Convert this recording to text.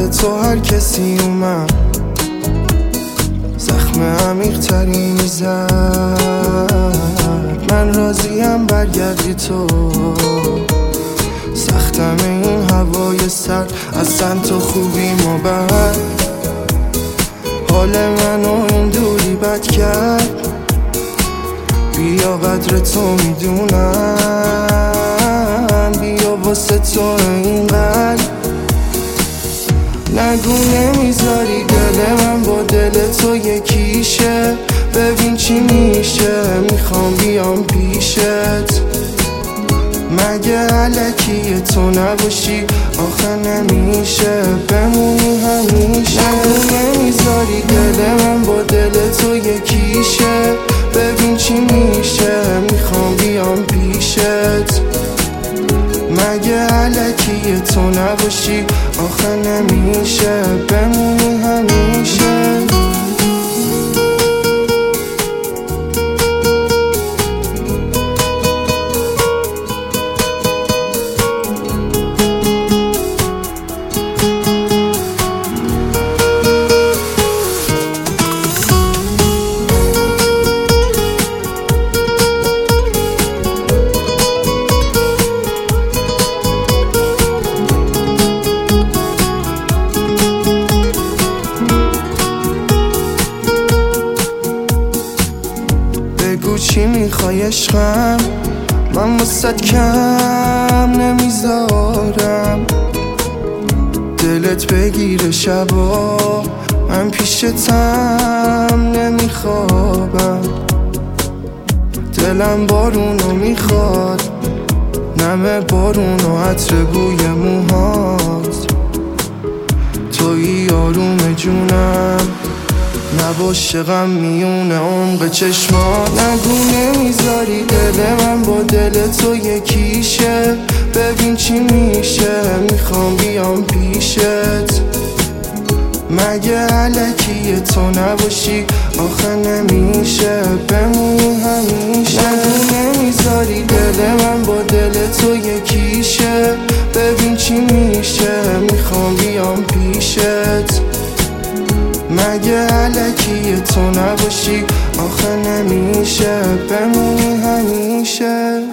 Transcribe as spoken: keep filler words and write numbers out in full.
بعد تو هر کسی اومد زخم عمیق تری میزد. من راضیم برگردی تو، سختم این هوای سرد، اصلا تو خوبی ما بد. حال منو این دوری بد کرد، بیا قدر تو میدونم، بیا واسه تو اینقدر. نگو نمیذاری دل من با دل تو یکیشه، ببین چی میشه، میخوام بیام پیشت. مگه علکی تو نباشی آخه نمیشه، بمونی همیشه. نگو نمیذاری دل من با دل تو یکیشه، ببین چی میشه، میخوام بیام پیشت. مگه علکی تو نباشی آخه نمیشه، بمونی همیشه. بگو چی میخوای عشقم، من واسد کم نمیذارم. دلت بگیره شبا، من پیشتم نمیخوابم. دلم بارونو میخواد، نم بارونو عطر بوی موهات. تویی آروم جونم، نباشه غم میونه عمق چشمات. نگو نمیذاری دل من با دل تو یکیشه، ببین چی میشه، میخوام بیام پیشت. مگه علکی تو نباشی آخه نمیشه، بمونی همیشه. نگو نمیذاری دل من با دل تو یکیشه، ببین چی میشه، میخوام بیام پیشت. مگه علکی تو نباشی آخه نمیشه، بمونی همیشه.